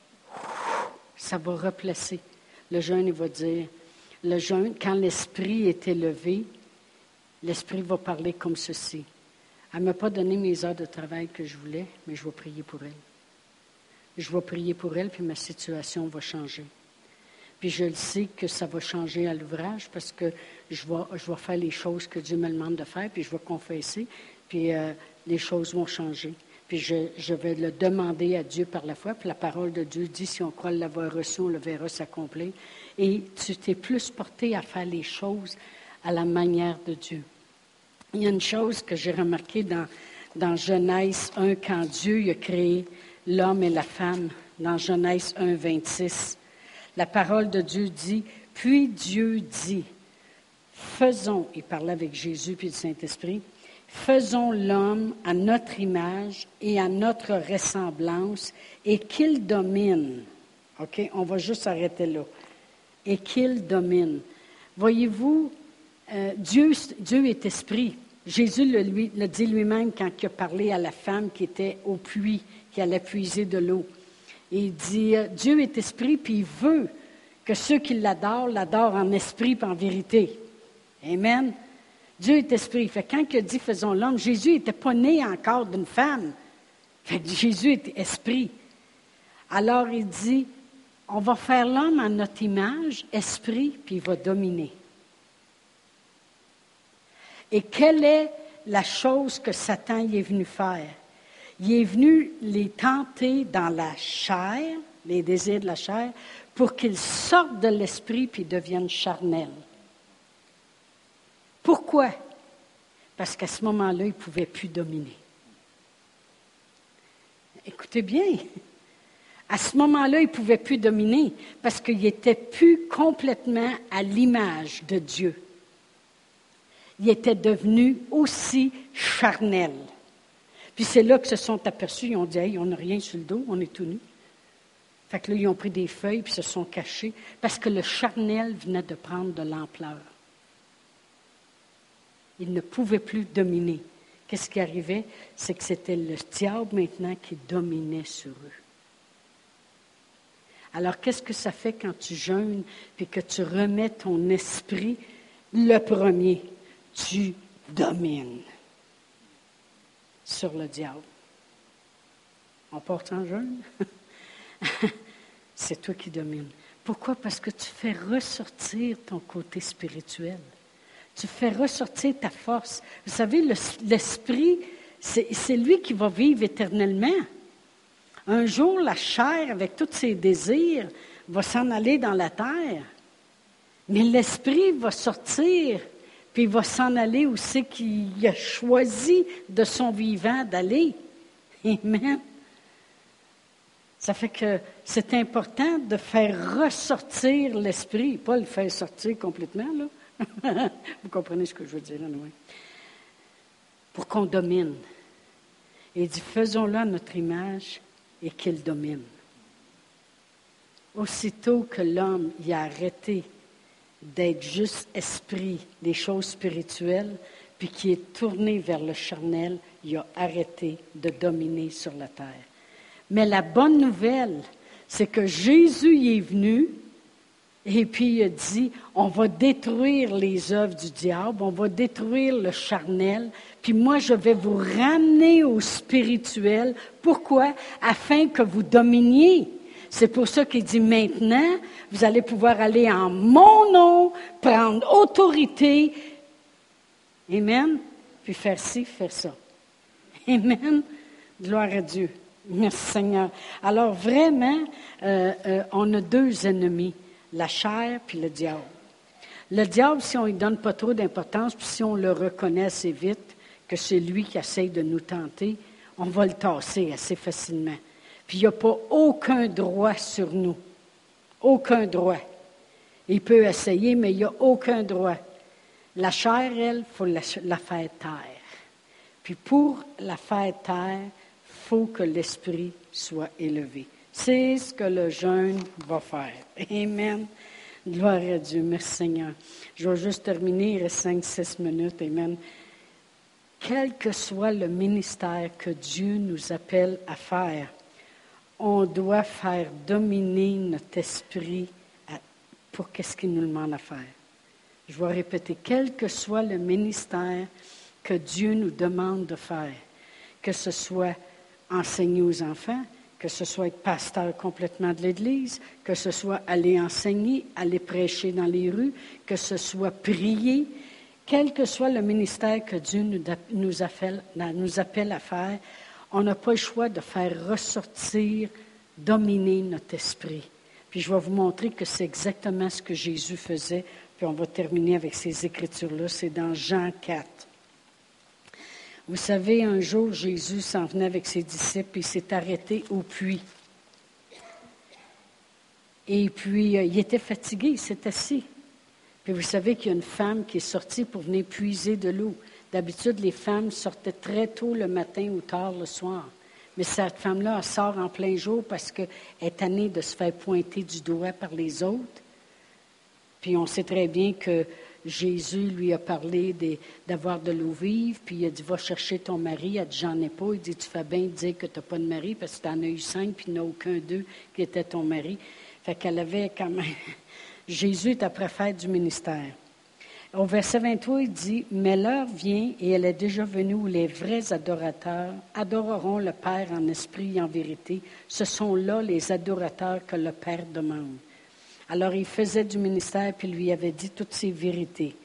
replacer. Le jeûne, il va dire, le jeûne, quand l'esprit est élevé, l'esprit va parler comme ceci. Elle ne m'a pas donné mes heures de travail que je voulais, mais je vais prier pour elle. Je vais prier pour elle, puis ma situation va changer. Puis je le sais que ça va changer à l'ouvrage parce que je vais faire les choses que Dieu me demande de faire, puis je vais confesser, puis les choses vont changer. Puis je vais le demander à Dieu par la foi, puis la parole de Dieu dit, si on croit l'avoir reçu, on le verra s'accomplir. Et tu t'es plus porté à faire les choses à la manière de Dieu. Il y a une chose que j'ai remarquée dans Genèse 1, quand Dieu a créé l'homme et la femme, dans Genèse 1, 26. La parole de Dieu dit, « Puis Dieu dit, faisons, il parlait avec Jésus puis le Saint-Esprit, faisons l'homme à notre image et à notre ressemblance et qu'il domine. » OK, on va juste arrêter là. « Et qu'il domine. » Voyez-vous, Dieu est esprit. Jésus le dit lui-même quand il a parlé à la femme qui était au puits, qui allait puiser de l'eau. Et il dit, Dieu est esprit, puis il veut que ceux qui l'adorent en esprit et en vérité. Amen. Dieu est esprit. Fait quand il a dit, faisons l'homme, Jésus n'était pas né encore d'une femme. Fait Jésus est esprit. Alors il dit, on va faire l'homme à notre image, esprit, puis il va dominer. Et quelle est la chose que Satan y est venu faire? Il est venu les tenter dans la chair, les désirs de la chair, pour qu'ils sortent de l'esprit puis deviennent charnels. Pourquoi? Parce qu'à ce moment-là, ils ne pouvaient plus dominer. Écoutez bien, à ce moment-là, ils ne pouvaient plus dominer parce qu'ils n'étaient plus complètement à l'image de Dieu. Ils étaient devenus aussi charnels. Puis c'est là qu'ils se sont aperçus, ils ont dit, hey, on n'a rien sur le dos, on est tout nus. Fait que là, ils ont pris des feuilles puis se sont cachés parce que le charnel venait de prendre de l'ampleur. Ils ne pouvaient plus dominer. Qu'est-ce qui arrivait? C'est que c'était le diable maintenant qui dominait sur eux. Alors, qu'est-ce que ça fait quand tu jeûnes puis que tu remets ton esprit? Le premier, tu domines sur le diable. On porte en jeûne? C'est toi qui domines. Pourquoi? Parce que tu fais ressortir ton côté spirituel. Tu fais ressortir ta force. Vous savez, l'esprit, c'est lui qui va vivre éternellement. Un jour, la chair, avec tous ses désirs, va s'en aller dans la terre. Mais l'esprit va sortir, puis il va s'en aller où c'est qu'il a choisi de son vivant d'aller. Amen. Ça fait que c'est important de faire ressortir l'esprit, pas le faire sortir complètement, là. Vous comprenez ce que je veux dire, oui. Pour qu'on domine. Et il dit, faisons-le à notre image et qu'il domine. Aussitôt que l'homme y a arrêté d'être juste esprit, des choses spirituelles, puis qui est tourné vers le charnel, il a arrêté de dominer sur la terre. Mais la bonne nouvelle, c'est que Jésus y est venu et puis il a dit, on va détruire les œuvres du diable, on va détruire le charnel, puis moi je vais vous ramener au spirituel. Pourquoi? Afin que vous dominiez. C'est pour ça qu'il dit maintenant, vous allez pouvoir aller en mon nom, prendre autorité. Amen. Puis faire ci, faire ça. Amen. Gloire à Dieu. Merci Seigneur. Alors vraiment, on a deux ennemis, la chair puis le diable. Le diable, si on ne lui donne pas trop d'importance, puis si on le reconnaît assez vite, que c'est lui qui essaye de nous tenter, on va le tasser assez facilement. Puis il n'y a pas aucun droit sur nous. Aucun droit. Il peut essayer, mais il n'y a aucun droit. La chair, elle, il faut la faire taire. Puis pour la faire taire, il faut que l'esprit soit élevé. C'est ce que le jeûne va faire. Amen. Gloire à Dieu. Merci Seigneur. Je vais juste terminer, il reste 5-6 minutes. Amen. Quel que soit le ministère que Dieu nous appelle à faire, on doit faire dominer notre esprit pour qu'est-ce qu'il nous demande à faire. Je vais répéter, quel que soit le ministère que Dieu nous demande de faire, que ce soit enseigner aux enfants, que ce soit être pasteur complètement de l'Église, que ce soit aller enseigner, aller prêcher dans les rues, que ce soit prier, quel que soit le ministère que Dieu nous appelle à faire, on n'a pas le choix de faire ressortir, dominer notre esprit. Puis je vais vous montrer que c'est exactement ce que Jésus faisait, puis on va terminer avec ces écritures-là, c'est dans Jean 4. Vous savez, un jour, Jésus s'en venait avec ses disciples et il s'est arrêté au puits. Et puis, il était fatigué, il s'est assis. Puis vous savez qu'il y a une femme qui est sortie pour venir puiser de l'eau. D'habitude, les femmes sortaient très tôt le matin ou tard le soir. Mais cette femme-là, elle sort en plein jour parce qu'elle est tannée de se faire pointer du doigt par les autres. Puis on sait très bien que Jésus lui a parlé d'avoir de l'eau vive, puis il a dit, va chercher ton mari. Elle dit, j'en ai pas. Il dit, tu fais bien de dire que tu n'as pas de mari, parce que tu en as eu 5, puis il n'y en a aucun d'eux qui était ton mari. Fait qu'elle avait quand même... Jésus est après faire du ministère. Au verset 23, il dit, mais l'heure vient, et elle est déjà venue, où les vrais adorateurs adoreront le Père en esprit et en vérité. Ce sont là les adorateurs que le Père demande. Alors, il faisait du ministère, puis lui avait dit toutes ces vérités.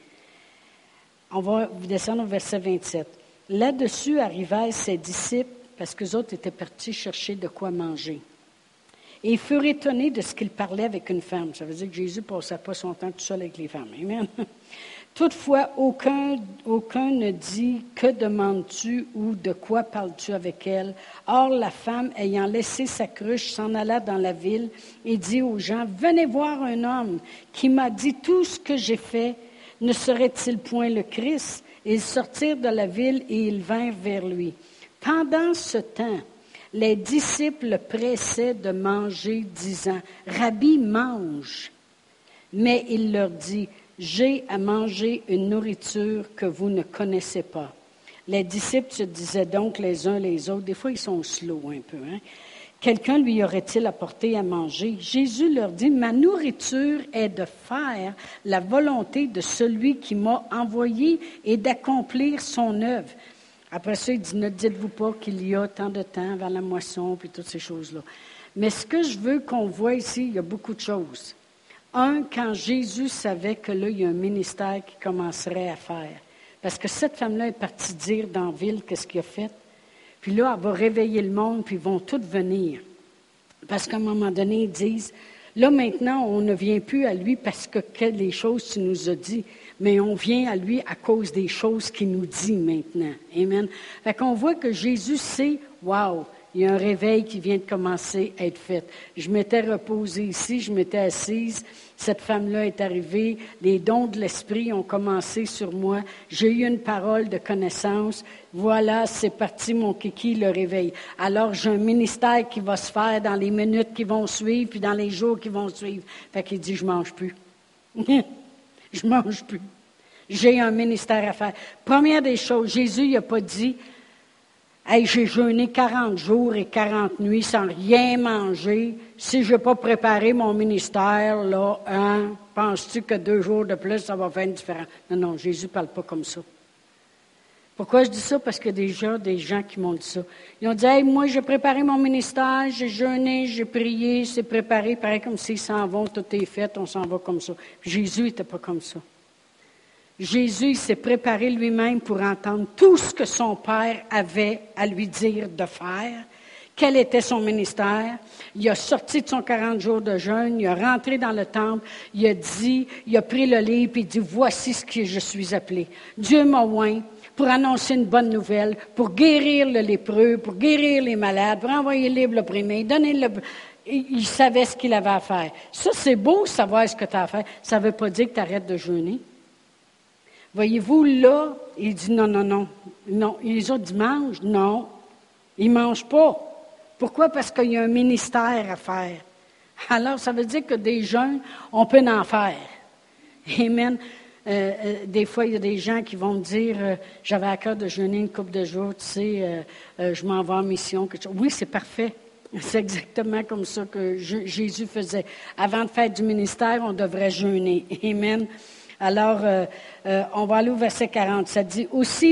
On va descendre au verset 27. Là-dessus arrivèrent ses disciples, parce qu'eux autres étaient partis chercher de quoi manger. Et ils furent étonnés de ce qu'il parlait avec une femme. Ça veut dire que Jésus ne passait pas son temps tout seul avec les femmes. Amen. Toutefois, aucun ne dit « Que demandes-tu » ou « De quoi parles-tu avec elle ?» Or, la femme, ayant laissé sa cruche, s'en alla dans la ville et dit aux gens « Venez voir un homme qui m'a dit tout ce que j'ai fait. Ne serait-il point le Christ ?» Et ils sortirent de la ville et ils vinrent vers lui. Pendant ce temps, les disciples le pressaient de manger, disant « Rabbi, mange !» Mais il leur dit « J'ai à manger une nourriture que vous ne connaissez pas. » Les disciples se disaient donc les uns les autres, des fois ils sont slow un peu, hein? Quelqu'un lui aurait-il apporté à manger? Jésus leur dit, ma nourriture est de faire la volonté de celui qui m'a envoyé et d'accomplir son œuvre. Après ça, il dit, ne dites-vous pas qu'il y a tant de temps avant la moisson, puis toutes ces choses-là. Mais ce que je veux qu'on voit ici, il y a beaucoup de choses. Un, quand Jésus savait que là, il y a un ministère qui commencerait à faire. Parce que cette femme-là est partie dire dans la ville qu'est-ce qu'il a fait. Puis là, elle va réveiller le monde, puis ils vont tous venir. Parce qu'à un moment donné, ils disent, là maintenant, on ne vient plus à lui parce que les choses tu nous as dit, mais on vient à lui à cause des choses qu'il nous dit maintenant. Amen. Fait qu'on voit que Jésus sait, wow, il y a un réveil qui vient de commencer à être fait. Je m'étais reposée ici, je m'étais assise. Cette femme-là est arrivée. Les dons de l'Esprit ont commencé sur moi. J'ai eu une parole de connaissance. Voilà, c'est parti, mon kiki, le réveil. Alors, j'ai un ministère qui va se faire dans les minutes qui vont suivre, puis dans les jours qui vont suivre. Fait qu'il dit, je mange plus. Je mange plus. J'ai un ministère à faire. Première des choses, Jésus, il n'a pas dit, hey, j'ai jeûné 40 jours et 40 nuits sans rien manger. Si je n'ai pas préparé mon ministère, là, hein, penses-tu que 2 jours de plus, ça va faire une différence? Non, Jésus ne parle pas comme ça. Pourquoi je dis ça? Parce qu'il y a déjà des gens qui m'ont dit ça. Ils ont dit, hey, moi, j'ai préparé mon ministère, j'ai jeûné, j'ai prié, c'est préparé. Pareil comme s'ils s'en vont, tout est fait, on s'en va comme ça. Puis Jésus n'était pas comme ça. Jésus s'est préparé lui-même pour entendre tout ce que son Père avait à lui dire de faire. Quel était son ministère? Il a sorti de son 40 jours de jeûne, il a rentré dans le temple, il a pris le livre et il dit, voici ce que je suis appelé. Dieu m'a oint pour annoncer une bonne nouvelle, pour guérir le lépreux, pour guérir les malades, pour envoyer libre l'opprimé, il savait ce qu'il avait à faire. Ça, c'est beau savoir ce que tu as à faire. Ça ne veut pas dire que tu arrêtes de jeûner. Voyez-vous, là, il dit non. Les autres mangent? Non. Ils ne mangent pas. Pourquoi? Parce qu'il y a un ministère à faire. Alors, ça veut dire que des jeûnes, on peut en faire. Amen. Des fois, il y a des gens qui vont me dire, j'avais à cœur de jeûner une couple de jours, tu sais, je m'en vais en mission. Quelque chose. Oui, c'est parfait. C'est exactement comme ça que Jésus faisait. Avant de faire du ministère, on devrait jeûner. Amen. Alors, on va aller au verset 40. Ça dit, aussi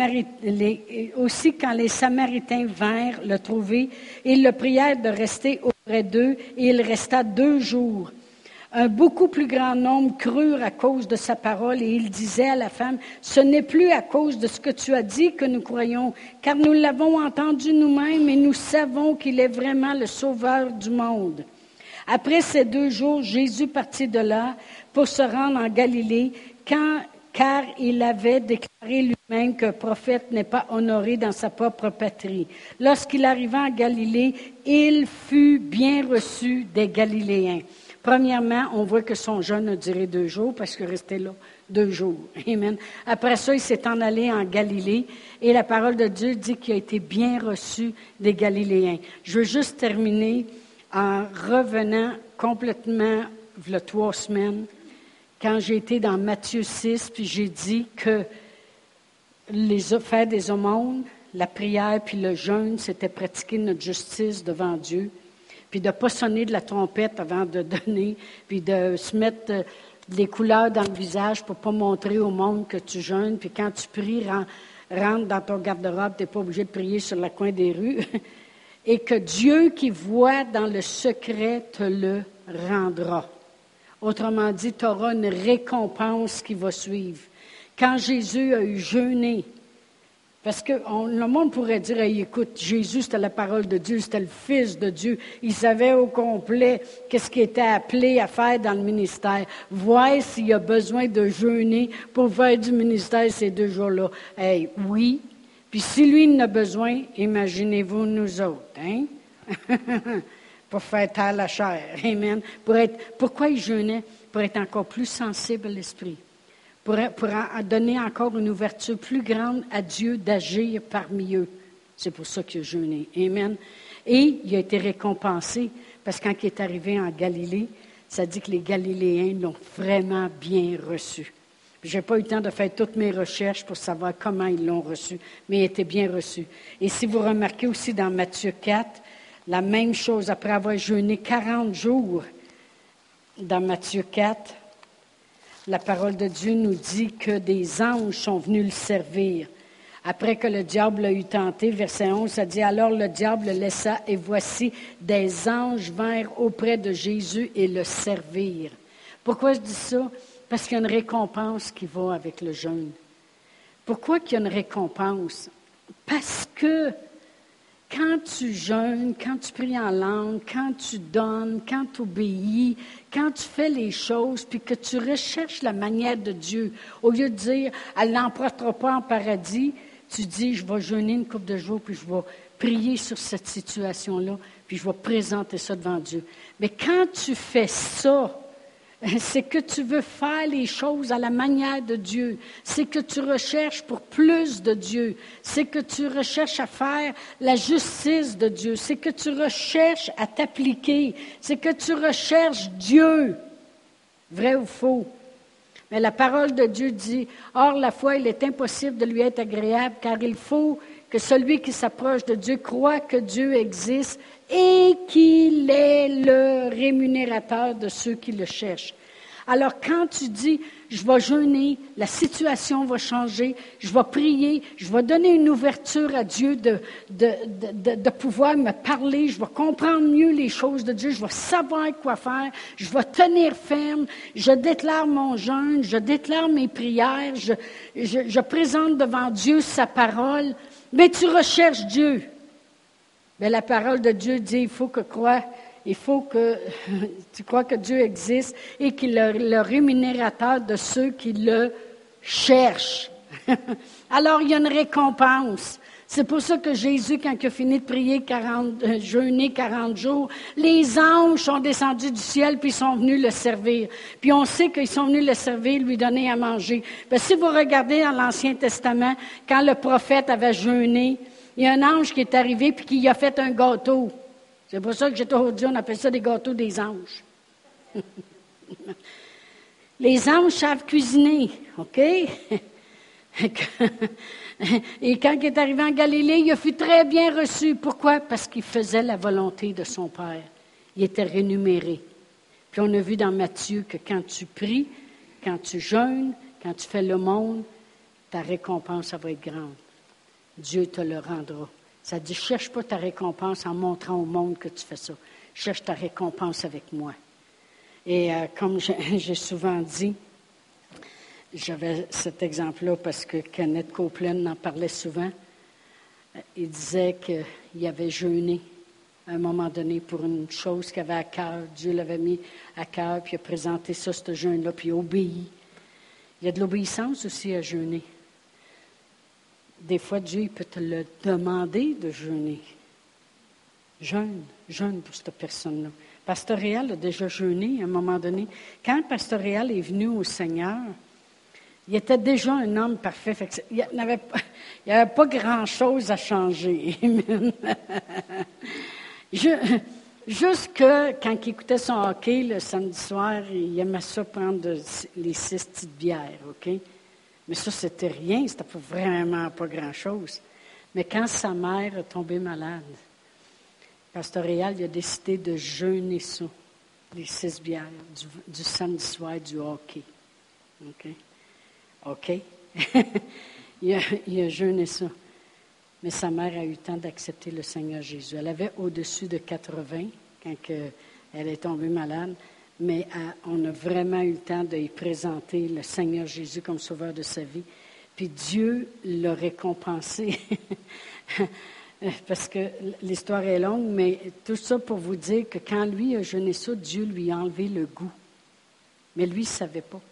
quand les Samaritains vinrent le trouver, ils le prièrent de rester auprès d'eux, et il resta 2 jours. Un beaucoup plus grand nombre crurent à cause de sa parole, et il disait à la femme, ce n'est plus à cause de ce que tu as dit que nous croyons, car nous l'avons entendu nous-mêmes, et nous savons qu'il est vraiment le Sauveur du monde. Après ces 2 jours, Jésus partit de là pour se rendre en Galilée, car il avait déclaré lui-même qu'un prophète n'est pas honoré dans sa propre patrie. Lorsqu'il arriva en Galilée, il fut bien reçu des Galiléens. Premièrement, on voit que son jeûne a duré 2 jours parce qu'il restait là 2 jours. Amen. Après ça, il s'est en allé en Galilée et la parole de Dieu dit qu'il a été bien reçu des Galiléens. Je veux juste terminer en revenant complètement, il y a 3 semaines, quand j'ai été dans Matthieu 6, puis j'ai dit que faire des aumônes, la prière puis le jeûne, c'était pratiquer notre justice devant Dieu, puis de ne pas sonner de la trompette avant de donner, puis de se mettre des couleurs dans le visage pour ne pas montrer au monde que tu jeûnes, puis quand tu pries, rentre dans ton garde-robe, tu n'es pas obligé de prier sur le coin des rues. Et que Dieu qui voit dans le secret te le rendra. Autrement dit, tu auras une récompense qui va suivre. Quand Jésus a eu jeûné, parce que le monde pourrait dire, hey, écoute, Jésus, c'était la parole de Dieu, c'était le Fils de Dieu. Il savait au complet qu'est-ce qu'il était appelé à faire dans le ministère. Voir s'il y a besoin de jeûner pour faire du ministère ces 2 jours-là. Hey, oui. Puis si lui en a besoin, imaginez-vous nous autres, hein? Pour faire taire la chair. Amen. Pourquoi il jeûnait? Pour être encore plus sensible à l'esprit. Pour donner encore une ouverture plus grande à Dieu d'agir parmi eux. C'est pour ça qu'il a jeûné. Amen. Et il a été récompensé parce que quand il est arrivé en Galilée, ça dit que les Galiléens l'ont vraiment bien reçu. Je n'ai pas eu le temps de faire toutes mes recherches pour savoir comment ils l'ont reçu, mais il était bien reçu. Et si vous remarquez aussi dans Matthieu 4, la même chose, après avoir jeûné 40 jours, dans Matthieu 4, la parole de Dieu nous dit que des anges sont venus le servir. Après que le diable l'a eu tenté, verset 11, ça dit, alors le diable le laissa, et voici, des anges vinrent auprès de Jésus et le servirent. Pourquoi je dis ça? Parce qu'il y a une récompense qui va avec le jeûne. Pourquoi qu'il y a une récompense? Parce que quand tu jeûnes, quand tu pries en langue, quand tu donnes, quand tu obéis, quand tu fais les choses, puis que tu recherches la manière de Dieu, au lieu de dire « elle n'emportera pas en paradis », tu dis « je vais jeûner une couple de jours, puis je vais prier sur cette situation-là, puis je vais présenter ça devant Dieu ». Mais quand tu fais ça, c'est que tu veux faire les choses à la manière de Dieu. C'est que tu recherches pour plus de Dieu. C'est que tu recherches à faire la justice de Dieu. C'est que tu recherches à t'appliquer. C'est que tu recherches Dieu. Vrai ou faux? Mais la parole de Dieu dit, « Or, la foi, il est impossible de lui être agréable, car il faut que celui qui s'approche de Dieu croit que Dieu existe et qu'il est le rémunérateur de ceux qui le cherchent. » Alors, quand tu dis, je vais jeûner, la situation va changer, je vais prier, je vais donner une ouverture à Dieu de pouvoir me parler, je vais comprendre mieux les choses de Dieu, je vais savoir quoi faire, je vais tenir ferme, je déclare mon jeûne, je déclare mes prières, je présente devant Dieu sa parole. Mais tu recherches Dieu. Mais la parole de Dieu dit, il faut que tu crois que Dieu existe et qu'il est le rémunérateur de ceux qui le cherchent. Alors, il y a une récompense. C'est pour ça que Jésus, quand il a fini de prier jeûner 40 jours, les anges sont descendus du ciel puis ils sont venus le servir. Puis on sait qu'ils sont venus le servir, lui donner à manger. Parce que si vous regardez dans l'Ancien Testament, quand le prophète avait jeûné, il y a un ange qui est arrivé puis qui a fait un gâteau. C'est pour ça que j'ai toujours dit, on appelle ça des gâteaux des anges. Les anges savent cuisiner, OK? Et quand il est arrivé en Galilée, il a fut très bien reçu. Pourquoi? Parce qu'il faisait la volonté de son Père. Il était rémunéré. Puis on a vu dans Matthieu que quand tu pries, quand tu jeûnes, quand tu fais l'aumône, ta récompense, ça va être grande. Dieu te le rendra. Ça dit, cherche pas ta récompense en montrant au monde que tu fais ça. Cherche ta récompense avec moi. Et comme j'ai souvent dit, j'avais cet exemple-là parce que Kenneth Copeland en parlait souvent. Il disait qu'il avait jeûné à un moment donné pour une chose qu'il avait à cœur. Dieu l'avait mis à cœur, puis il a présenté ça, ce jeûne-là, puis il a obéi. Il y a de l'obéissance aussi à jeûner. Des fois, Dieu peut te le demander de jeûner. Jeûne pour cette personne-là. Pasteur Réal a déjà jeûné à un moment donné. Quand Pasteur Réal est venu au Seigneur, il était déjà un homme parfait. Il n'y avait pas grand-chose à changer. Juste que quand il écoutait son hockey le samedi soir, il aimait ça prendre les 6 petites bières, OK? Mais ça, c'était rien, c'était vraiment pas grand-chose. Mais quand sa mère est tombée malade, Pasteur Réal il a décidé de jeûner ça, les 6 bières, du samedi soir du hockey. OK? il a jeûné ça. Mais sa mère a eu le temps d'accepter le Seigneur Jésus. Elle avait au-dessus de 80 quand elle est tombée malade. Mais on a vraiment eu le temps de lui présenter le Seigneur Jésus comme sauveur de sa vie. Puis Dieu l'a récompensé. Parce que l'histoire est longue, mais tout ça pour vous dire que quand lui a jeûné ça, Dieu lui a enlevé le goût. Mais lui, il ne savait pas.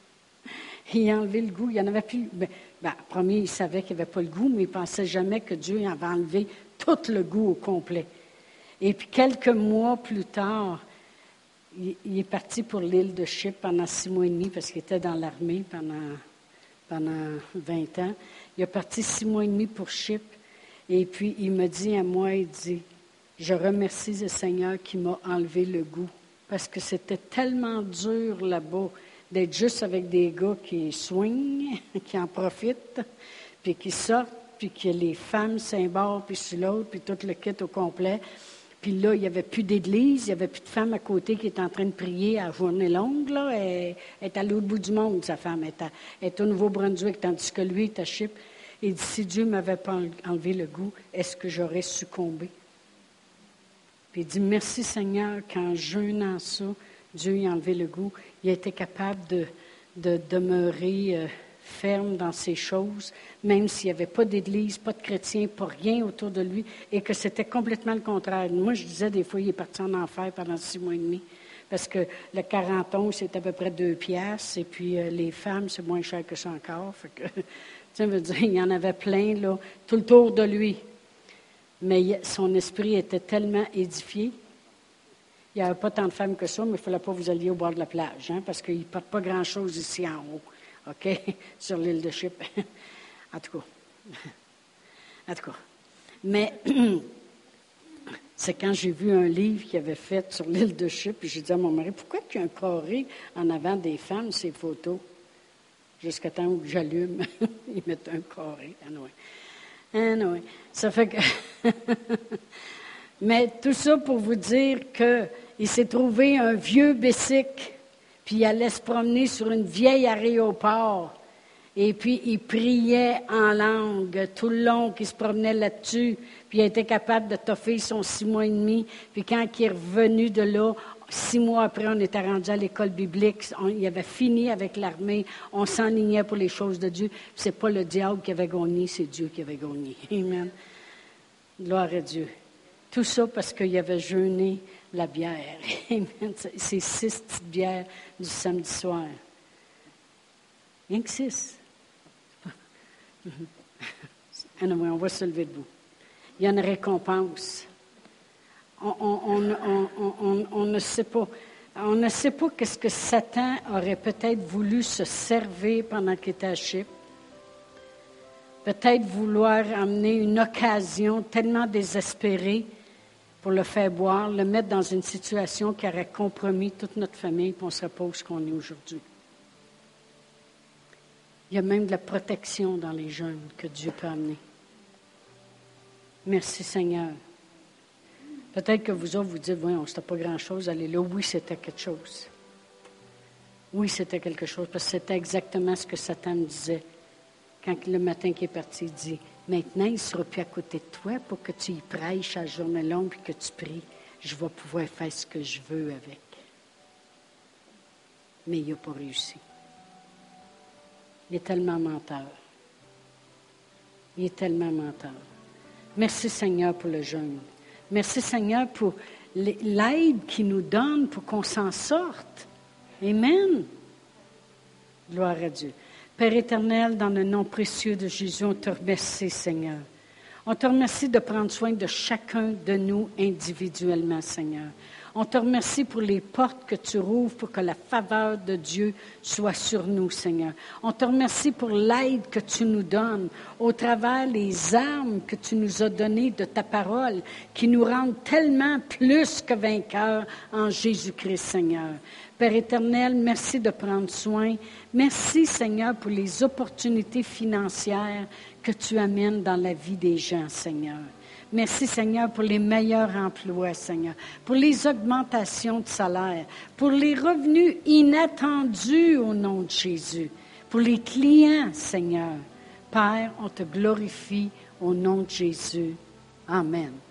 Il a enlevé le goût. Il n'y en avait plus. Premier, il savait qu'il n'y avait pas le goût, mais il ne pensait jamais que Dieu avait enlevé tout le goût au complet. Et puis quelques mois plus tard, il est parti pour l'île de Chypre pendant 6 mois et demi parce qu'il était dans l'armée pendant 20 ans. Il est parti 6 mois et demi pour Chypre. Et puis, il me dit à moi, il dit, je remercie le Seigneur qui m'a enlevé le goût parce que c'était tellement dur là-bas d'être juste avec des gars qui soignent, qui en profitent, puis qui sortent, puis que les femmes s'embordent, puis sur l'autre, puis tout le kit au complet. Puis là, il n'y avait plus d'église, il n'y avait plus de femme à côté qui était en train de prier à journée longue. Là. Elle est à l'autre bout du monde, sa femme. Elle est au Nouveau-Brunswick, tandis que lui est à Chypre. Il dit, si Dieu ne m'avait pas enlevé le goût, est-ce que j'aurais succombé? Puis il dit, merci Seigneur, qu'en jeûnant ça, Dieu a enlevé le goût. Il a été capable de demeurer ferme dans ces choses, même s'il n'y avait pas d'église, pas de chrétiens, pas rien autour de lui, et que c'était complètement le contraire. Moi, je disais des fois, il est parti en enfer pendant 6 mois et demi, parce que le 40 onces, c'est à peu près 2 piastres, et puis les femmes, c'est moins cher que ça encore. Fait que, ça veut dire, il y en avait plein, là, tout le tour de lui. Mais son esprit était tellement édifié. Il n'y avait pas tant de femmes que ça, mais il ne fallait pas que vous alliez au bord de la plage, hein, parce qu'il ne porte pas grand-chose ici en haut. OK? Sur l'île de Chypre. En tout cas. Mais c'est quand j'ai vu un livre qu'il avait fait sur l'île de Chypre, puis j'ai dit à mon mari, pourquoi il y a un carré en avant des femmes, ces photos? Jusqu'à temps où j'allume, ils mettent un carré. Anyway. Ça fait que... Mais tout ça pour vous dire qu'il s'est trouvé un vieux bicycle. puis il allait se promener sur une vieille aéroport. Et puis, il priait en langue tout le long qu'il se promenait là-dessus. Puis, il était capable de toffer son 6 mois et demi. Puis, quand il est revenu de là, 6 mois après, on était rendu à l'école biblique. Il avait fini avec l'armée. On s'enlignait pour les choses de Dieu. Puis, c'est pas le diable qui avait gagné, c'est Dieu qui avait gagné. Amen. Gloire à Dieu. Tout ça parce qu'il avait jeûné la bière. Amen. C'est 6 petites bières du samedi soir. Rien que 6. Anyway, on va se lever debout. Il y a une récompense. On ne sait pas. On ne sait pas qu'est-ce que Satan aurait peut-être voulu se servir pendant qu'il était à Chypre. Peut-être vouloir amener une occasion tellement désespérée pour le faire boire, le mettre dans une situation qui aurait compromis toute notre famille, puis on ne serait pas où on est aujourd'hui. Il y a même de la protection dans les jeûnes que Dieu peut amener. Merci Seigneur. Peut-être que vous autres vous dites, voyons, c'était pas grand-chose, allez là. Oui, c'était quelque chose. Oui, c'était quelque chose, parce que c'était exactement ce que Satan me disait. Quand le matin qu'il est parti, il dit, maintenant, il ne sera plus à côté de toi pour que tu y prêches à la journée longue et que tu pries. Je vais pouvoir faire ce que je veux avec. Mais il n'a pas réussi. Il est tellement menteur. Il est tellement menteur. Merci Seigneur pour le jeûne. Merci Seigneur pour l'aide qu'il nous donne pour qu'on s'en sorte. Amen. Gloire à Dieu. Père éternel, dans le nom précieux de Jésus, on te remercie Seigneur. On te remercie de prendre soin de chacun de nous individuellement Seigneur. On te remercie pour les portes que tu rouvres pour que la faveur de Dieu soit sur nous, Seigneur. On te remercie pour l'aide que tu nous donnes au travers des armes que tu nous as données de ta parole qui nous rendent tellement plus que vainqueurs en Jésus-Christ, Seigneur. Père éternel, merci de prendre soin. Merci, Seigneur, pour les opportunités financières que tu amènes dans la vie des gens, Seigneur. Merci, Seigneur, pour les meilleurs emplois, Seigneur, pour les augmentations de salaire, pour les revenus inattendus au nom de Jésus, pour les clients, Seigneur. Père, on te glorifie au nom de Jésus. Amen.